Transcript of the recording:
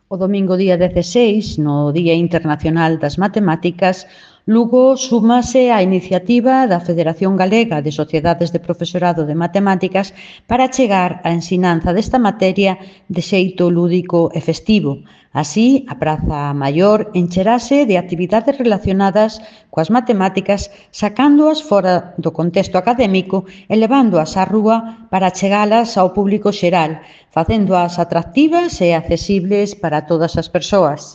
O domingo día 16, no Día Internacional das Matemáticas, Lugo súmase á iniciativa da Federación Galega de Sociedades de Profesorado de Matemáticas para chegar á ensinanza desta materia de xeito lúdico e festivo. Así, a Praza Maior encherase de actividades relacionadas coas matemáticas, sacándoas fora do contexto académico e levándoas á rúa para chegalas ao público xeral, facéndoas atractivas e accesibles para todas as persoas.